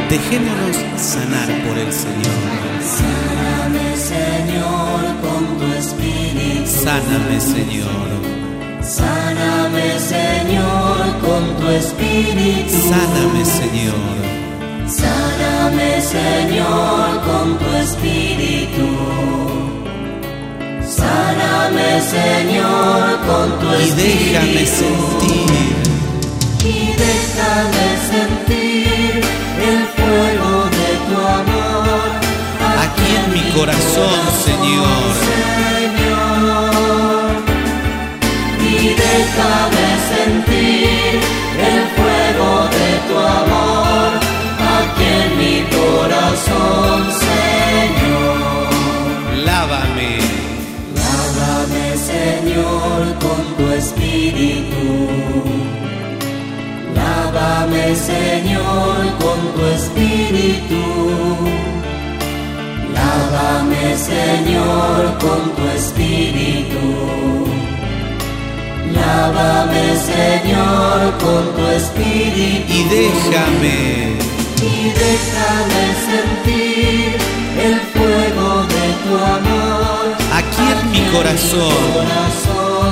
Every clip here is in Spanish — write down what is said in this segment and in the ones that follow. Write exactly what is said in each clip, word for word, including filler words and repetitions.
Dejémonos sanar por el Señor. Sáname, Señor, con tu espíritu. Sáname, Señor. Sáname, Señor, con tu espíritu. Sáname, Señor. Sáname, Señor, con tu espíritu. Sáname, Señor, con tu Y espíritu. déjame sentir, Y déjame sentir el fuego de tu amor aquí en mi corazón, Señor. Señor. Y déjame sentir el fuego de tu amor aquí en mi corazón, Señor. Lávame, Lávame, Señor, con tu espíritu. Lávame, Señor, con tu espíritu. Lávame, Señor, con tu espíritu. Lávame, Señor, con tu espíritu. y déjame, Y déjame sentir el fuego de tu amor aquí en mi corazón. corazón,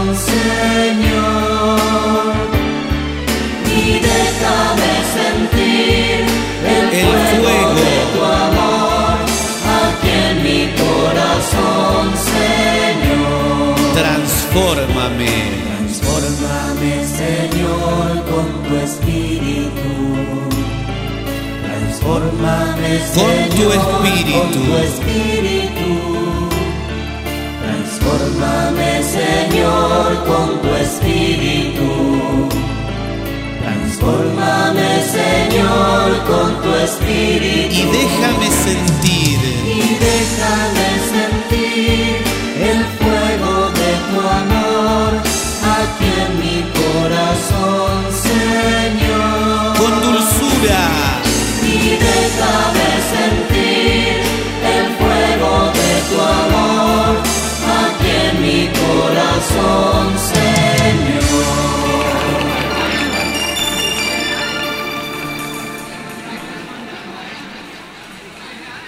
Señor. Y déjame sentir el, El fuego. de tu amor aquí en mi corazón, Señor. Transfórmame, Transfórmame, Señor, con tu espíritu. Transfórmame, Con tu Señor, espíritu. con tu espíritu. Transfórmame, Señor, con tu espíritu. Transfórmame, Señor, con tu espíritu. y